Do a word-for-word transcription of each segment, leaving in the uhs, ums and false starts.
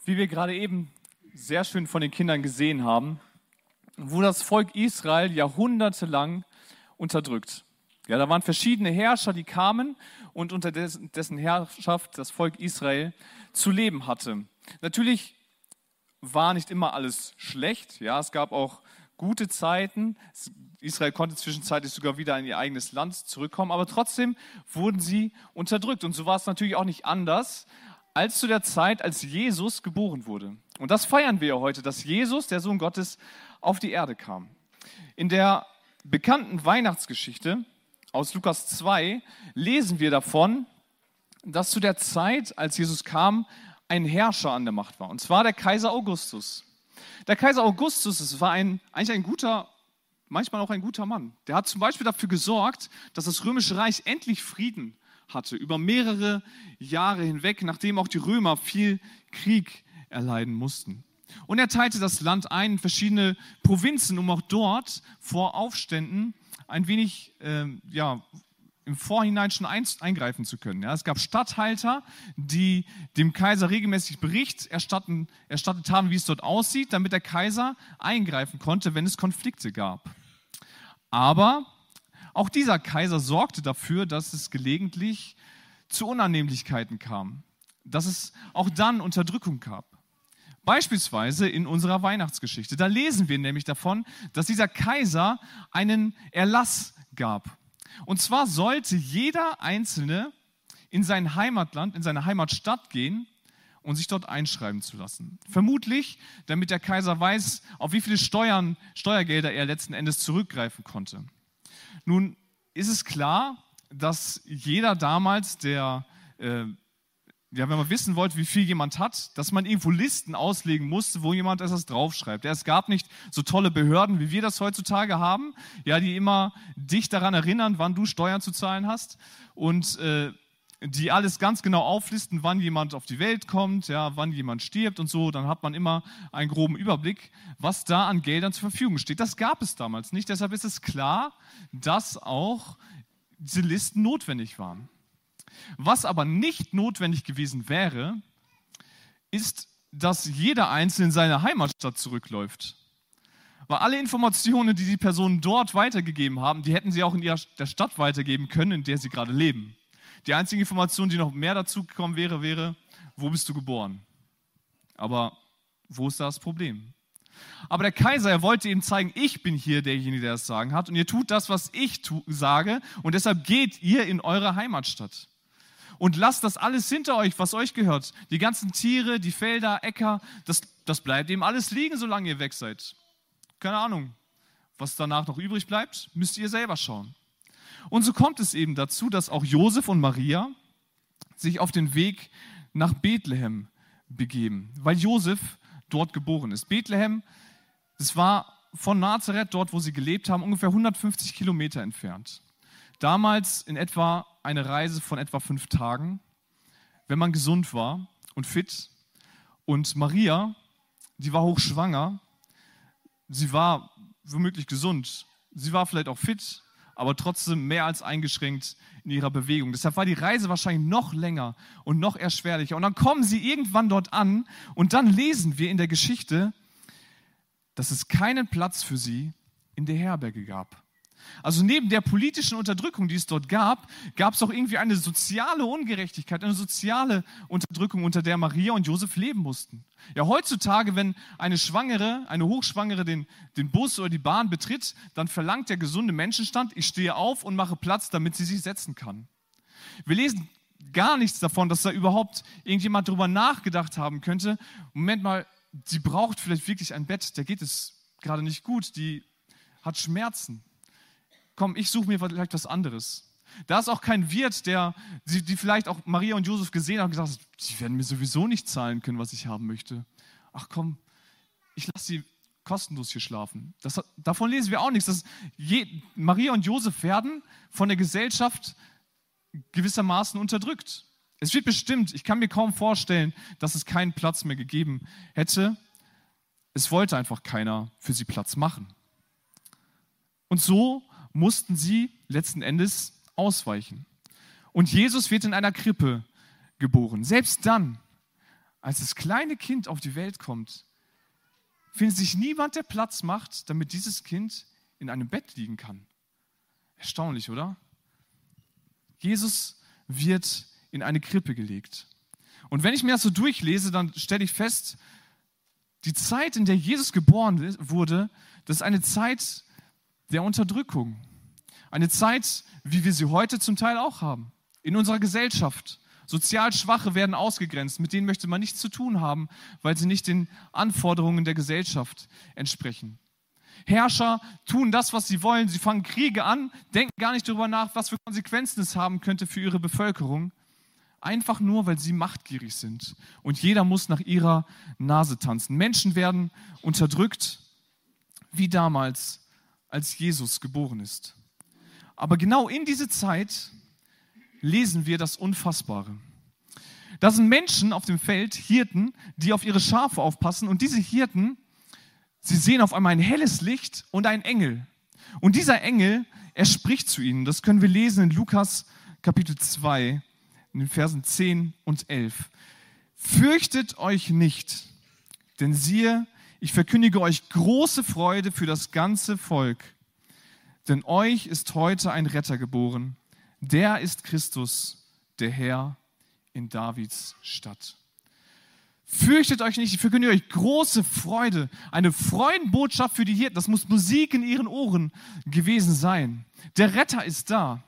Wie wir gerade eben sehr schön von den Kindern gesehen haben, wurde das Volk Israel jahrhundertelang unterdrückt. Ja, da waren verschiedene Herrscher, die kamen und unter dessen, dessen Herrschaft das Volk Israel zu leben hatte. Natürlich war nicht immer alles schlecht. Ja, es gab auch gute Zeiten. Israel konnte zwischenzeitlich sogar wieder in ihr eigenes Land zurückkommen, aber trotzdem wurden sie unterdrückt. Und so war es natürlich auch nicht anders als zu der Zeit, als Jesus geboren wurde. Und das feiern wir ja heute, dass Jesus, der Sohn Gottes, auf die Erde kam. In der bekannten Weihnachtsgeschichte aus Lukas zwei lesen wir davon, dass zu der Zeit, als Jesus kam, ein Herrscher an der Macht war. Und zwar der Kaiser Augustus. Der Kaiser Augustus, das war ein, eigentlich ein guter, manchmal auch ein guter Mann. Der hat zum Beispiel dafür gesorgt, dass das Römische Reich endlich Frieden hatte, über mehrere Jahre hinweg, nachdem auch die Römer viel Krieg erleiden mussten. Und er teilte das Land ein in verschiedene Provinzen, um auch dort vor Aufständen ein wenig äh, ja, im Vorhinein schon ein, eingreifen zu können. Ja, es gab Statthalter, die dem Kaiser regelmäßig Bericht erstatten, erstattet haben, wie es dort aussieht, damit der Kaiser eingreifen konnte, wenn es Konflikte gab. Aber auch dieser Kaiser sorgte dafür, dass es gelegentlich zu Unannehmlichkeiten kam, dass es auch dann Unterdrückung gab. Beispielsweise in unserer Weihnachtsgeschichte. Da lesen wir nämlich davon, dass dieser Kaiser einen Erlass gab. Und zwar sollte jeder Einzelne in sein Heimatland, in seine Heimatstadt gehen und sich dort einschreiben zu lassen. Vermutlich, damit der Kaiser weiß, auf wie viele Steuern, Steuergelder er letzten Endes zurückgreifen konnte. Nun ist es klar, dass jeder damals, der, äh, ja, wenn man wissen wollte, wie viel jemand hat, dass man irgendwo Listen auslegen musste, wo jemand etwas draufschreibt. Ja, es gab nicht so tolle Behörden, wie wir das heutzutage haben, ja, die immer dich daran erinnern, wann du Steuern zu zahlen hast und äh, die alles ganz genau auflisten, wann jemand auf die Welt kommt, ja, wann jemand stirbt und so. Dann hat man immer einen groben Überblick, was da an Geldern zur Verfügung steht. Das gab es damals nicht. Deshalb ist es klar, dass auch diese Listen notwendig waren. Was aber nicht notwendig gewesen wäre, ist, dass jeder Einzelne in seine Heimatstadt zurückläuft. Weil alle Informationen, die die Personen dort weitergegeben haben, die hätten sie auch in ihrer, der Stadt weitergeben können, in der sie gerade leben. Die einzige Information, die noch mehr dazu gekommen wäre, wäre, wo bist du geboren? Aber wo ist da das Problem? Aber der Kaiser, er wollte ihm zeigen, ich bin hier derjenige, der das Sagen hat und ihr tut das, was ich tu- sage und deshalb geht ihr in eure Heimatstadt. Und lasst das alles hinter euch, was euch gehört. Die ganzen Tiere, die Felder, Äcker, das, das bleibt eben alles liegen, solange ihr weg seid. Keine Ahnung, was danach noch übrig bleibt, müsst ihr selber schauen. Und so kommt es eben dazu, dass auch Josef und Maria sich auf den Weg nach Bethlehem begeben, weil Josef dort geboren ist. Bethlehem, das war von Nazareth, dort wo sie gelebt haben, ungefähr hundertfünfzig Kilometer entfernt. Damals in etwa eine Reise von etwa fünf Tagen, wenn man gesund war und fit. Und Maria, die war hochschwanger, sie war womöglich gesund, sie war vielleicht auch fit, aber trotzdem mehr als eingeschränkt in ihrer Bewegung. Deshalb war die Reise wahrscheinlich noch länger und noch erschwerlicher. Und dann kommen sie irgendwann dort an und dann lesen wir in der Geschichte, dass es keinen Platz für sie in der Herberge gab. Also neben der politischen Unterdrückung, die es dort gab, gab es auch irgendwie eine soziale Ungerechtigkeit, eine soziale Unterdrückung, unter der Maria und Josef leben mussten. Ja, heutzutage, wenn eine Schwangere, eine Hochschwangere den, den Bus oder die Bahn betritt, dann verlangt der gesunde Menschenstand, ich stehe auf und mache Platz, damit sie sich setzen kann. Wir lesen gar nichts davon, dass da überhaupt irgendjemand darüber nachgedacht haben könnte, Moment mal, sie braucht vielleicht wirklich ein Bett, der geht es gerade nicht gut, die hat Schmerzen. Komm, ich suche mir vielleicht was anderes. Da ist auch kein Wirt, der die, die vielleicht auch Maria und Josef gesehen haben und gesagt hat, sie werden mir sowieso nicht zahlen können, was ich haben möchte. Ach komm, ich lasse sie kostenlos hier schlafen. Das, davon lesen wir auch nichts. Das, je, Maria und Josef werden von der Gesellschaft gewissermaßen unterdrückt. Es wird bestimmt, ich kann mir kaum vorstellen, dass es keinen Platz mehr gegeben hätte. Es wollte einfach keiner für sie Platz machen. Und so mussten sie letzten Endes ausweichen. Und Jesus wird in einer Krippe geboren. Selbst dann, als das kleine Kind auf die Welt kommt, findet sich niemand, der Platz macht, damit dieses Kind in einem Bett liegen kann. Erstaunlich, oder? Jesus wird in eine Krippe gelegt. Und wenn ich mir das so durchlese, dann stelle ich fest, die Zeit, in der Jesus geboren wurde, das ist eine Zeit der Unterdrückung. Eine Zeit, wie wir sie heute zum Teil auch haben. In unserer Gesellschaft. Sozial Schwache werden ausgegrenzt. Mit denen möchte man nichts zu tun haben, weil sie nicht den Anforderungen der Gesellschaft entsprechen. Herrscher tun das, was sie wollen. Sie fangen Kriege an, denken gar nicht darüber nach, was für Konsequenzen es haben könnte für ihre Bevölkerung. Einfach nur, weil sie machtgierig sind. Und jeder muss nach ihrer Nase tanzen. Menschen werden unterdrückt, wie damals, als Jesus geboren ist. Aber genau in diese Zeit lesen wir das Unfassbare. Da sind Menschen auf dem Feld, Hirten, die auf ihre Schafe aufpassen. Und diese Hirten, sie sehen auf einmal ein helles Licht und einen Engel. Und dieser Engel, er spricht zu ihnen. Das können wir lesen in Lukas Kapitel zwei, in den Versen zehn und elf. Fürchtet euch nicht, denn siehe, ich verkündige euch große Freude für das ganze Volk. Denn euch ist heute ein Retter geboren. Der ist Christus, der Herr in Davids Stadt. Fürchtet euch nicht, ich verkündige euch große Freude. Eine Freudenbotschaft für die Hirten. Das muss Musik in ihren Ohren gewesen sein. Der Retter ist da.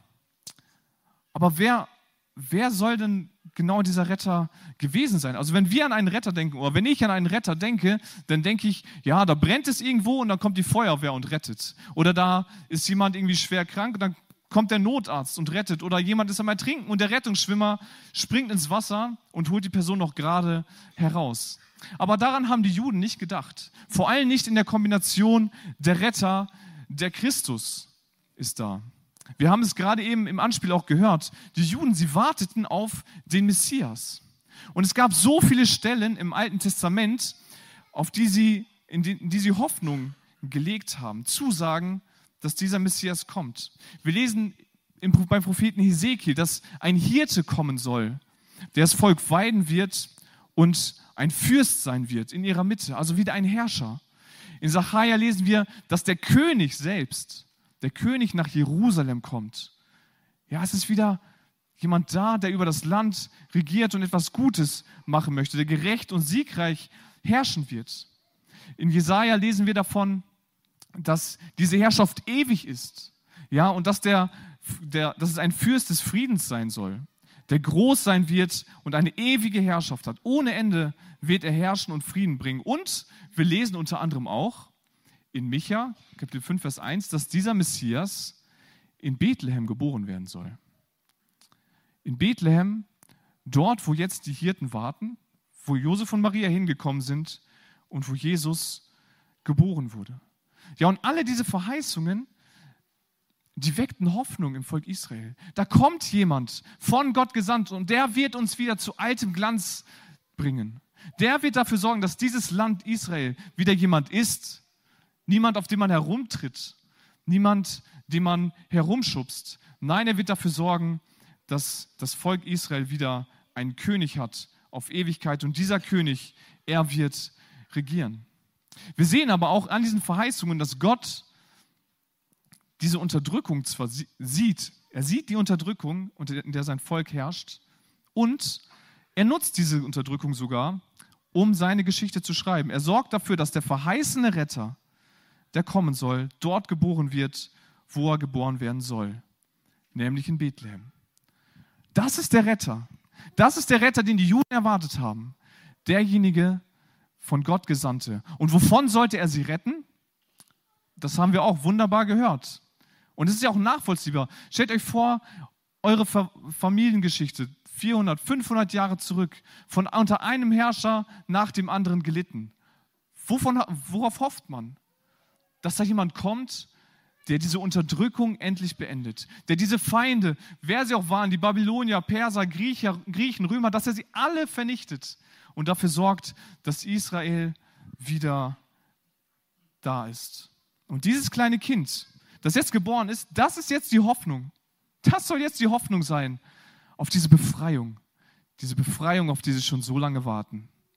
Aber wer, wer soll denn genau dieser Retter gewesen sein? Also wenn wir an einen Retter denken, oder wenn ich an einen Retter denke, dann denke ich, ja, da brennt es irgendwo und dann kommt die Feuerwehr und rettet. Oder da ist jemand irgendwie schwer krank und dann kommt der Notarzt und rettet. Oder jemand ist am Ertrinken und der Rettungsschwimmer springt ins Wasser und holt die Person noch gerade heraus. Aber daran haben die Juden nicht gedacht. Vor allem nicht in der Kombination der Retter, der Christus ist da. Wir haben es gerade eben im Anspiel auch gehört. Die Juden, sie warteten auf den Messias. Und es gab so viele Stellen im Alten Testament, auf die sie, in die, in die sie Hoffnung gelegt haben. Zusagen, dass dieser Messias kommt. Wir lesen im, beim Propheten Hesekiel, dass ein Hirte kommen soll, der das Volk weiden wird und ein Fürst sein wird in ihrer Mitte, also wieder ein Herrscher. In Sacharja lesen wir, dass der König selbst, der König nach Jerusalem kommt. Ja, es ist wieder jemand da, der über das Land regiert und etwas Gutes machen möchte, der gerecht und siegreich herrschen wird. In Jesaja lesen wir davon, dass diese Herrschaft ewig ist, ja, und dass, der, der, dass es ein Fürst des Friedens sein soll, der groß sein wird und eine ewige Herrschaft hat. Ohne Ende wird er herrschen und Frieden bringen. Und wir lesen unter anderem auch in Micha, Kapitel fünf, Vers eins, dass dieser Messias in Bethlehem geboren werden soll. In Bethlehem, dort, wo jetzt die Hirten warten, wo Josef und Maria hingekommen sind und wo Jesus geboren wurde. Ja, und alle diese Verheißungen, die weckten Hoffnung im Volk Israel. Da kommt jemand von Gott gesandt und der wird uns wieder zu altem Glanz bringen. Der wird dafür sorgen, dass dieses Land Israel wieder jemand ist. Niemand, auf den man herumtritt. Niemand, den man herumschubst. Nein, er wird dafür sorgen, dass das Volk Israel wieder einen König hat auf Ewigkeit. Und dieser König, er wird regieren. Wir sehen aber auch an diesen Verheißungen, dass Gott diese Unterdrückung zwar sieht, er sieht die Unterdrückung, in der sein Volk herrscht, und er nutzt diese Unterdrückung sogar, um seine Geschichte zu schreiben. Er sorgt dafür, dass der verheißene Retter, der kommen soll, dort geboren wird, wo er geboren werden soll, nämlich in Bethlehem. Das ist der Retter. Das ist der Retter, den die Juden erwartet haben. Derjenige, von Gott Gesandte. Und wovon sollte er sie retten? Das haben wir auch wunderbar gehört. Und es ist ja auch nachvollziehbar. Stellt euch vor, eure Familiengeschichte, vierhundert, fünfhundert Jahre zurück, von unter einem Herrscher nach dem anderen gelitten. Wovon, worauf hofft man? Dass da jemand kommt, der diese Unterdrückung endlich beendet. Der diese Feinde, wer sie auch waren, die Babylonier, Perser, Griecher, Griechen, Römer, dass er sie alle vernichtet. Und dafür sorgt, dass Israel wieder da ist. Und dieses kleine Kind, das jetzt geboren ist, das ist jetzt die Hoffnung. Das soll jetzt die Hoffnung sein auf diese Befreiung. Diese Befreiung, auf die sie schon so lange warten.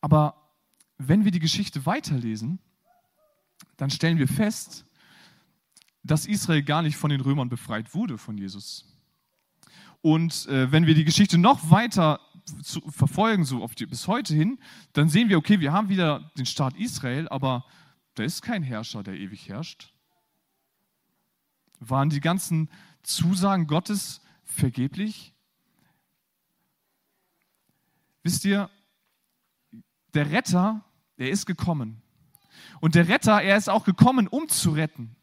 Aber wenn wir die Geschichte weiterlesen, dann stellen wir fest, dass Israel gar nicht von den Römern befreit wurde von Jesus. Und äh, wenn wir die Geschichte noch weiter zu, verfolgen, so auf die, bis heute hin, dann sehen wir, okay, wir haben wieder den Staat Israel, aber da ist kein Herrscher, der ewig herrscht. Waren die ganzen Zusagen Gottes vergeblich? Wisst ihr, der Retter, der ist gekommen. Und der Retter, er ist auch gekommen, um zu retten.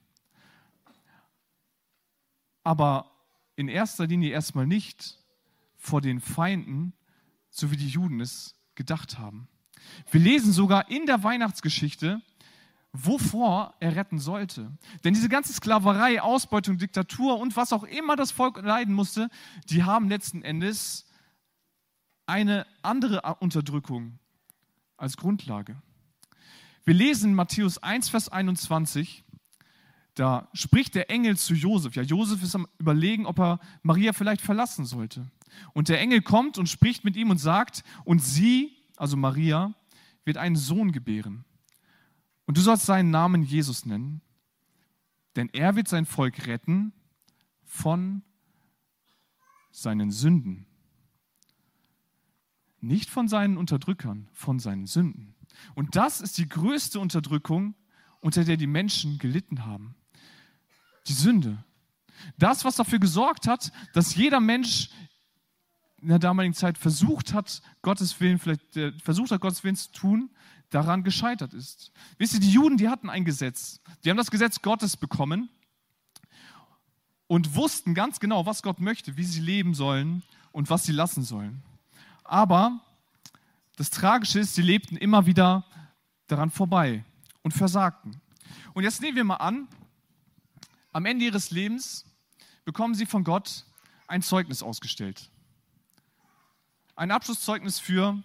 Aber in erster Linie erstmal nicht vor den Feinden, so wie die Juden es gedacht haben. Wir lesen sogar in der Weihnachtsgeschichte, wovor er retten sollte. Denn diese ganze Sklaverei, Ausbeutung, Diktatur und was auch immer das Volk leiden musste, die haben letzten Endes eine andere Unterdrückung als Grundlage. Wir lesen Matthäus eins, Vers einundzwanzig, da spricht der Engel zu Josef. Ja, Josef ist am Überlegen, ob er Maria vielleicht verlassen sollte. Und der Engel kommt und spricht mit ihm und sagt, und sie, also Maria, wird einen Sohn gebären. Und du sollst seinen Namen Jesus nennen, denn er wird sein Volk retten von seinen Sünden. Nicht von seinen Unterdrückern, von seinen Sünden. Und das ist die größte Unterdrückung, unter der die Menschen gelitten haben. Die Sünde. Das, was dafür gesorgt hat, dass jeder Mensch in der damaligen Zeit versucht hat, Gottes Willen, vielleicht äh, versucht hat, Gottes Willen zu tun, daran gescheitert ist. Wisst ihr, die Juden, die hatten ein Gesetz. Die haben das Gesetz Gottes bekommen und wussten ganz genau, was Gott möchte, wie sie leben sollen und was sie lassen sollen. Aber das Tragische ist, sie lebten immer wieder daran vorbei und versagten. Und jetzt nehmen wir mal an, am Ende ihres Lebens bekommen sie von Gott ein Zeugnis ausgestellt. Ein Abschlusszeugnis für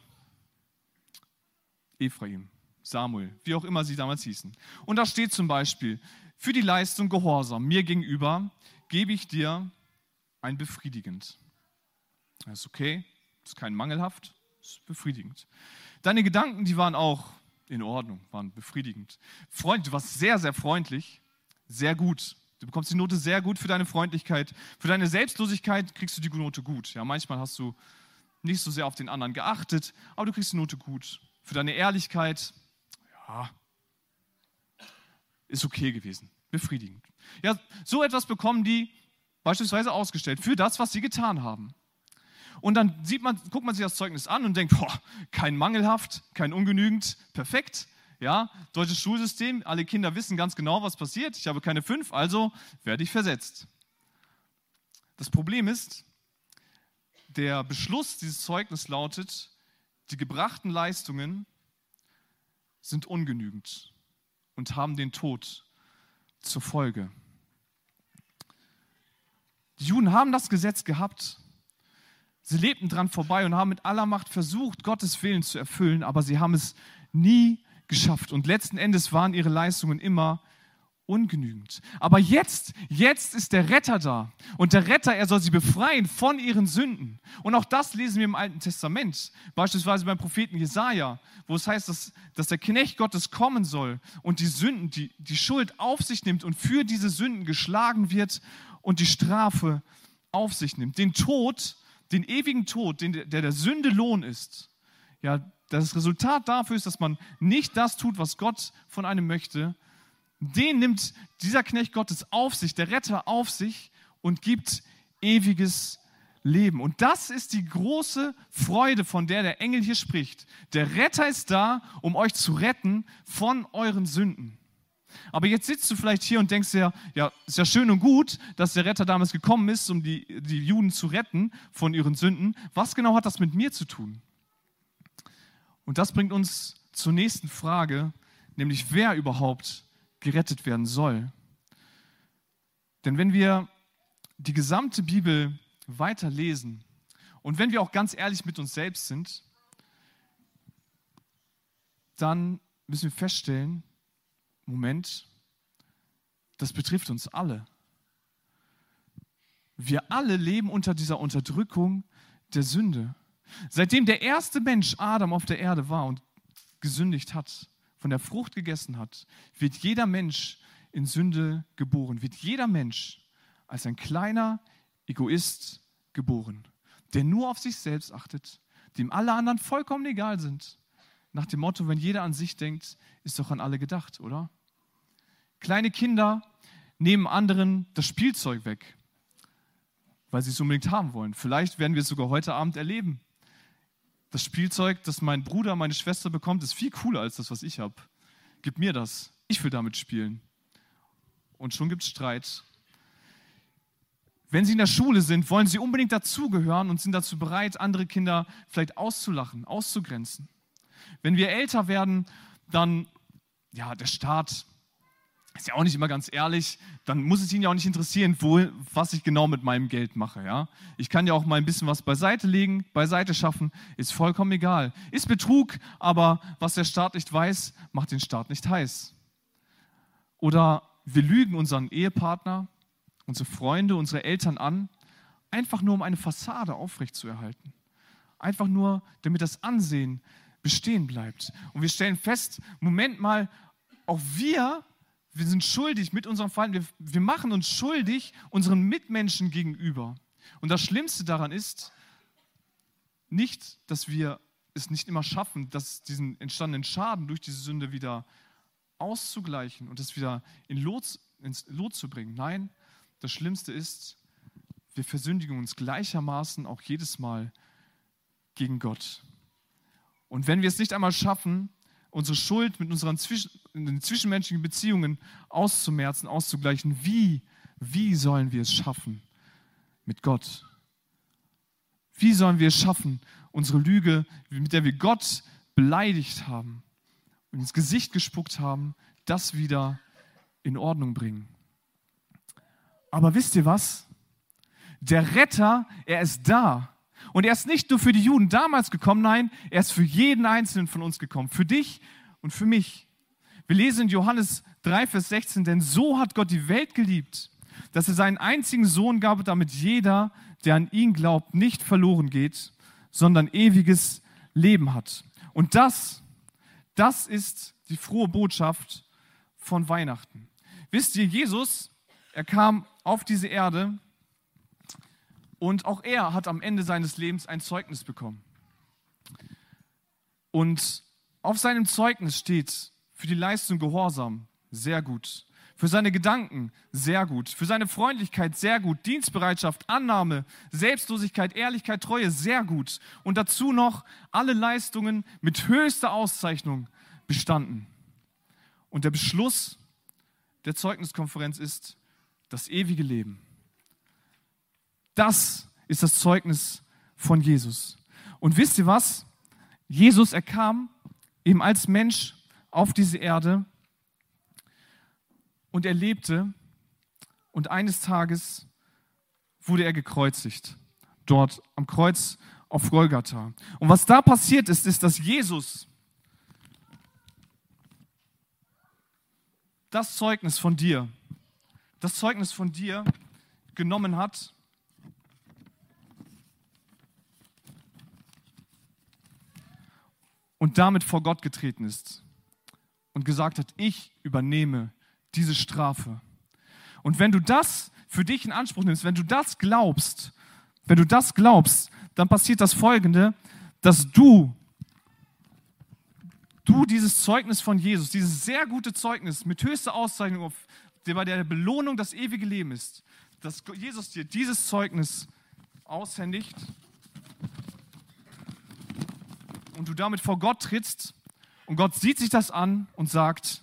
Ephraim, Samuel, wie auch immer sie damals hießen. Und da steht zum Beispiel, für die Leistung Gehorsam mir gegenüber gebe ich dir ein befriedigend. Das ist okay, das ist kein mangelhaft, das ist befriedigend. Deine Gedanken, die waren auch in Ordnung, waren befriedigend. Freund, du warst sehr, sehr freundlich, sehr gut. Du bekommst die Note sehr gut für deine Freundlichkeit. Für deine Selbstlosigkeit kriegst du die Note gut. Ja, manchmal hast du nicht so sehr auf den anderen geachtet, aber du kriegst die Note gut. Für deine Ehrlichkeit, ja, ist okay gewesen, befriedigend. Ja, so etwas bekommen die beispielsweise ausgestellt für das, was sie getan haben. Und dann sieht man, guckt man sich das Zeugnis an und denkt, boah, kein mangelhaft, kein ungenügend, perfekt. Ja, deutsches Schulsystem, alle Kinder wissen ganz genau, was passiert. Ich habe keine fünf, also werde ich versetzt. Das Problem ist, der Beschluss dieses Zeugnisses lautet, die gebrachten Leistungen sind ungenügend und haben den Tod zur Folge. Die Juden haben das Gesetz gehabt. Sie lebten dran vorbei und haben mit aller Macht versucht, Gottes Willen zu erfüllen, aber sie haben es nie geschafft. Und letzten Endes waren ihre Leistungen immer ungenügend. Aber jetzt, jetzt ist der Retter da. Und der Retter, er soll sie befreien von ihren Sünden. Und auch das lesen wir im Alten Testament. Beispielsweise beim Propheten Jesaja, wo es heißt, dass, dass der Knecht Gottes kommen soll und die Sünden, die, die Schuld auf sich nimmt und für diese Sünden geschlagen wird und die Strafe auf sich nimmt. Den Tod, den ewigen Tod, den, der der Sünde Lohn ist. Ja, das Resultat dafür ist, dass man nicht das tut, was Gott von einem möchte. Den nimmt dieser Knecht Gottes auf sich, der Retter auf sich und gibt ewiges Leben. Und das ist die große Freude, von der der Engel hier spricht. Der Retter ist da, um euch zu retten von euren Sünden. Aber jetzt sitzt du vielleicht hier und denkst dir, ja, ist ja schön und gut, dass der Retter damals gekommen ist, um die, die Juden zu retten von ihren Sünden. Was genau hat das mit mir zu tun? Und das bringt uns zur nächsten Frage, nämlich wer überhaupt gerettet werden soll. Denn wenn wir die gesamte Bibel weiterlesen und wenn wir auch ganz ehrlich mit uns selbst sind, dann müssen wir feststellen, Moment, das betrifft uns alle. Wir alle leben unter dieser Unterdrückung der Sünde. Seitdem der erste Mensch Adam auf der Erde war und gesündigt hat, von der Frucht gegessen hat, wird jeder Mensch in Sünde geboren, wird jeder Mensch als ein kleiner Egoist geboren, der nur auf sich selbst achtet, dem alle anderen vollkommen egal sind. Nach dem Motto, wenn jeder an sich denkt, ist doch an alle gedacht, oder? Kleine Kinder nehmen anderen das Spielzeug weg, weil sie es unbedingt haben wollen. Vielleicht werden wir es sogar heute Abend erleben. Das Spielzeug, das mein Bruder, meine Schwester bekommt, ist viel cooler als das, was ich habe. Gib mir das. Ich will damit spielen. Und schon gibt es Streit. Wenn sie in der Schule sind, wollen sie unbedingt dazugehören und sind dazu bereit, andere Kinder vielleicht auszulachen, auszugrenzen. Wenn wir älter werden, dann, ja, der Staat ist ja auch nicht immer ganz ehrlich, dann muss es ihn ja auch nicht interessieren, wo, was ich genau mit meinem Geld mache. Ja? Ich kann ja auch mal ein bisschen was beiseite legen, beiseite schaffen, ist vollkommen egal. Ist Betrug, aber was der Staat nicht weiß, macht den Staat nicht heiß. Oder wir lügen unseren Ehepartner, unsere Freunde, unsere Eltern an, einfach nur um eine Fassade aufrechtzuerhalten. Einfach nur, damit das Ansehen bestehen bleibt. Und wir stellen fest, Moment mal, auch wir, wir sind schuldig mit unserem Verhalten, wir, wir machen uns schuldig unseren Mitmenschen gegenüber. Und das Schlimmste daran ist, nicht, dass wir es nicht immer schaffen, dass diesen entstandenen Schaden durch diese Sünde wieder auszugleichen und es wieder in Lot, ins Lot zu bringen. Nein, das Schlimmste ist, wir versündigen uns gleichermaßen auch jedes Mal gegen Gott. Und wenn wir es nicht einmal schaffen, unsere Schuld mit unseren Zwischen, in den zwischenmenschlichen Beziehungen auszumerzen, auszugleichen, wie, wie sollen wir es schaffen mit Gott? Wie sollen wir es schaffen, unsere Lüge, mit der wir Gott beleidigt haben und ins Gesicht gespuckt haben, das wieder in Ordnung bringen? Aber wisst ihr was? Der Retter, er ist da. Und er ist nicht nur für die Juden damals gekommen, nein, er ist für jeden Einzelnen von uns gekommen. Für dich und für mich. Wir lesen in Johannes drei, Vers sechzehn, denn so hat Gott die Welt geliebt, dass er seinen einzigen Sohn gab, damit jeder, der an ihn glaubt, nicht verloren geht, sondern ewiges Leben hat. Und das, das ist die frohe Botschaft von Weihnachten. Wisst ihr, Jesus, er kam auf diese Erde und auch er hat am Ende seines Lebens ein Zeugnis bekommen. Und auf seinem Zeugnis steht für die Leistung Gehorsam, sehr gut. Für seine Gedanken, sehr gut. Für seine Freundlichkeit, sehr gut. Dienstbereitschaft, Annahme, Selbstlosigkeit, Ehrlichkeit, Treue, sehr gut. Und dazu noch alle Leistungen mit höchster Auszeichnung bestanden. Und der Beschluss der Zeugniskonferenz ist das ewige Leben. Das ist das Zeugnis von Jesus. Und wisst ihr was? Jesus, er kam eben als Mensch auf diese Erde und er lebte und eines Tages wurde er gekreuzigt, dort am Kreuz auf Golgatha. Und was da passiert ist, ist, dass Jesus das Zeugnis von dir, das Zeugnis von dir genommen hat und damit vor Gott getreten ist und gesagt hat, ich übernehme diese Strafe. Und wenn du das für dich in Anspruch nimmst, wenn du das glaubst, wenn du das glaubst, dann passiert das Folgende, dass du, du dieses Zeugnis von Jesus, dieses sehr gute Zeugnis mit höchster Auszeichnung, auf, bei der Belohnung das ewige Leben ist, dass Jesus dir dieses Zeugnis aushändigt und du damit vor Gott trittst und Gott sieht sich das an und sagt,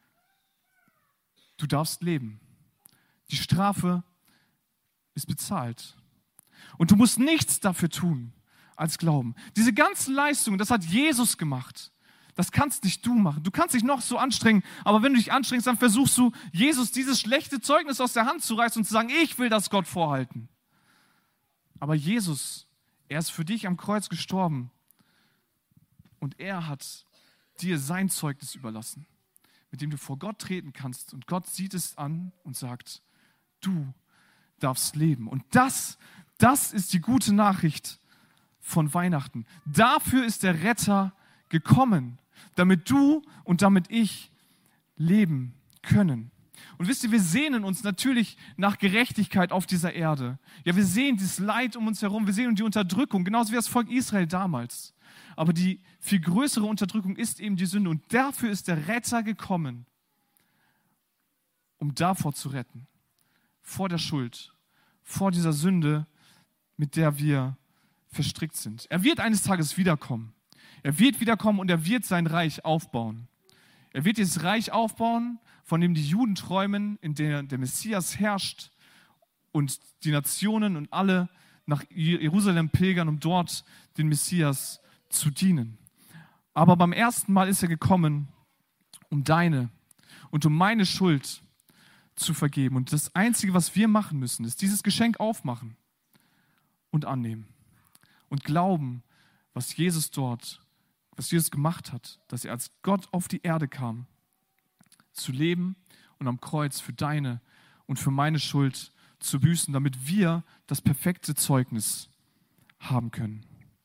du darfst leben. Die Strafe ist bezahlt. Und du musst nichts dafür tun als glauben. Diese ganzen Leistungen, das hat Jesus gemacht. Das kannst nicht du machen. Du kannst dich noch so anstrengen, aber wenn du dich anstrengst, dann versuchst du, Jesus dieses schlechte Zeugnis aus der Hand zu reißen und zu sagen, ich will das Gott vorhalten. Aber Jesus, er ist für dich am Kreuz gestorben und er hat dir sein Zeugnis überlassen, mit dem du vor Gott treten kannst. Und Gott sieht es an und sagt, du darfst leben. Und das, das ist die gute Nachricht von Weihnachten. Dafür ist der Retter gekommen. damit du und damit ich leben können. Und wisst ihr, wir sehnen uns natürlich nach Gerechtigkeit auf dieser Erde. Ja, wir sehen dieses Leid um uns herum, wir sehen die Unterdrückung, genauso wie das Volk Israel damals. Aber die viel größere Unterdrückung ist eben die Sünde. Und dafür ist der Retter gekommen, um davor zu retten. Vor der Schuld, vor dieser Sünde, mit der wir verstrickt sind. Er wird eines Tages wiederkommen. Er wird wiederkommen und er wird sein Reich aufbauen. Er wird dieses Reich aufbauen, von dem die Juden träumen, in dem der Messias herrscht und die Nationen und alle nach Jerusalem pilgern, um dort den Messias zu dienen. Aber beim ersten Mal ist er gekommen, um deine und um meine Schuld zu vergeben. Und das Einzige, was wir machen müssen, ist dieses Geschenk aufmachen und annehmen und glauben, was Jesus dort, was Jesus gemacht hat, dass er als Gott auf die Erde kam, zu leben und am Kreuz für deine und für meine Schuld zu büßen, damit wir das perfekte Zeugnis haben können.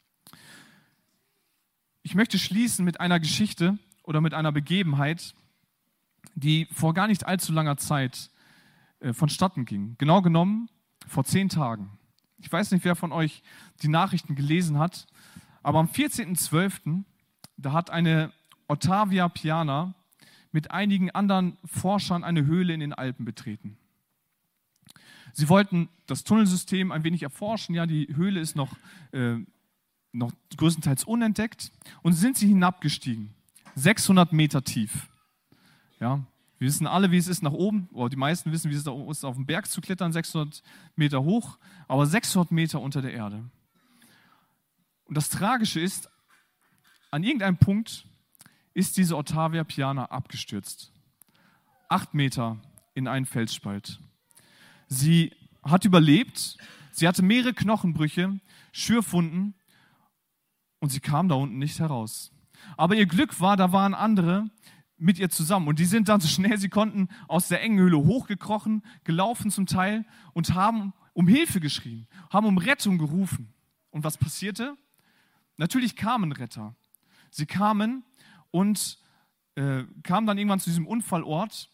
Ich möchte schließen mit einer Geschichte oder mit einer Begebenheit, die vor gar nicht allzu langer Zeit äh, vonstatten ging. Genau genommen vor zehn Tagen. Ich weiß nicht, wer von euch die Nachrichten gelesen hat, aber am vierzehnten zwölften da hat eine Ottavia Piana mit einigen anderen Forschern eine Höhle in den Alpen betreten. Sie wollten das Tunnelsystem ein wenig erforschen. Ja, die Höhle ist noch, äh, noch größtenteils unentdeckt. Und sind sie hinabgestiegen. sechshundert Meter tief. Ja, wir wissen alle, wie es ist nach oben. Oder die meisten wissen, wie es ist, auf den Berg zu klettern, sechshundert Meter hoch. Aber sechshundert Meter unter der Erde. Und das Tragische ist, an irgendeinem Punkt ist diese Ottavia Piana abgestürzt. Acht Meter in einen Felsspalt. Sie hat überlebt, sie hatte mehrere Knochenbrüche, Schürfwunden und sie kam da unten nicht heraus. Aber ihr Glück war, da waren andere mit ihr zusammen und die sind dann so schnell sie konnten aus der engen Höhle hochgekrochen, gelaufen zum Teil und haben um Hilfe geschrien, haben um Rettung gerufen. Und was passierte? Natürlich kamen Retter. Sie kamen und äh, kamen dann irgendwann zu diesem Unfallort.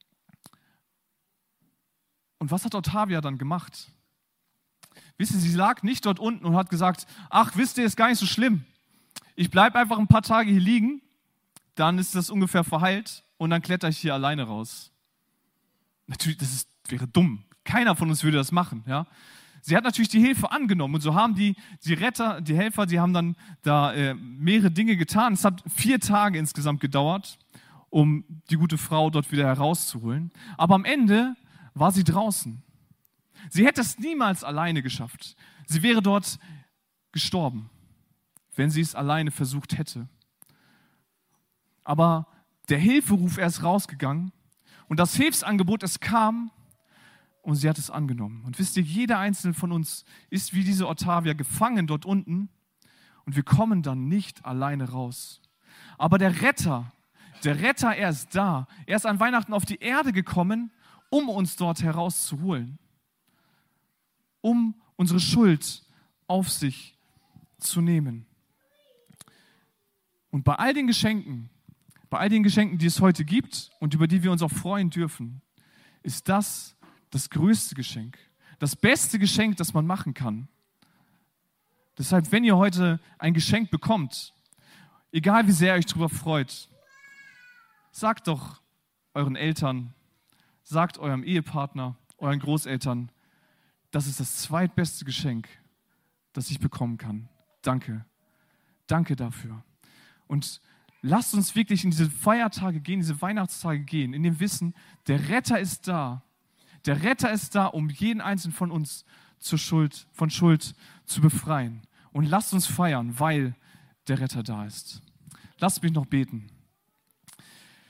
Und was hat Ottavia dann gemacht? Wisst ihr, sie lag nicht dort unten und hat gesagt, ach, wisst ihr, ist gar nicht so schlimm. Ich bleibe einfach ein paar Tage hier liegen, dann ist das ungefähr verheilt und dann kletter ich hier alleine raus. Natürlich, das ist, wäre dumm. Keiner von uns würde das machen. Ja? Sie hat natürlich die Hilfe angenommen und so haben die, die Retter, die Helfer, die haben dann da äh, mehrere Dinge getan. Es hat vier Tage insgesamt gedauert, um die gute Frau dort wieder herauszuholen. Aber am Ende war sie draußen. Sie hätte es niemals alleine geschafft. Sie wäre dort gestorben, wenn sie es alleine versucht hätte. Aber der Hilferuf, er ist rausgegangen und das Hilfsangebot, es kam und sie hat es angenommen. Und wisst ihr, jeder einzelne von uns ist wie diese Ottavia gefangen dort unten und wir kommen dann nicht alleine raus. Aber der Retter, der Retter, er ist da. Er ist an Weihnachten auf die Erde gekommen, um uns dort herauszuholen. Um unsere Schuld auf sich zu nehmen. Und bei all den Geschenken, bei all den Geschenken, die es heute gibt und über die wir uns auch freuen dürfen, ist das das größte Geschenk, das beste Geschenk, das man machen kann. Deshalb, wenn ihr heute ein Geschenk bekommt, egal wie sehr ihr euch darüber freut, sagt doch euren Eltern, sagt eurem Ehepartner, euren Großeltern, das ist das zweitbeste Geschenk, das ich bekommen kann. Danke. Danke dafür. Und lasst uns wirklich in diese Feiertage gehen, diese Weihnachtstage gehen, in dem Wissen, der Retter ist da. Der Retter ist da, um jeden einzelnen von uns zur Schuld, von Schuld zu befreien. Und lasst uns feiern, weil der Retter da ist. Lasst mich noch beten.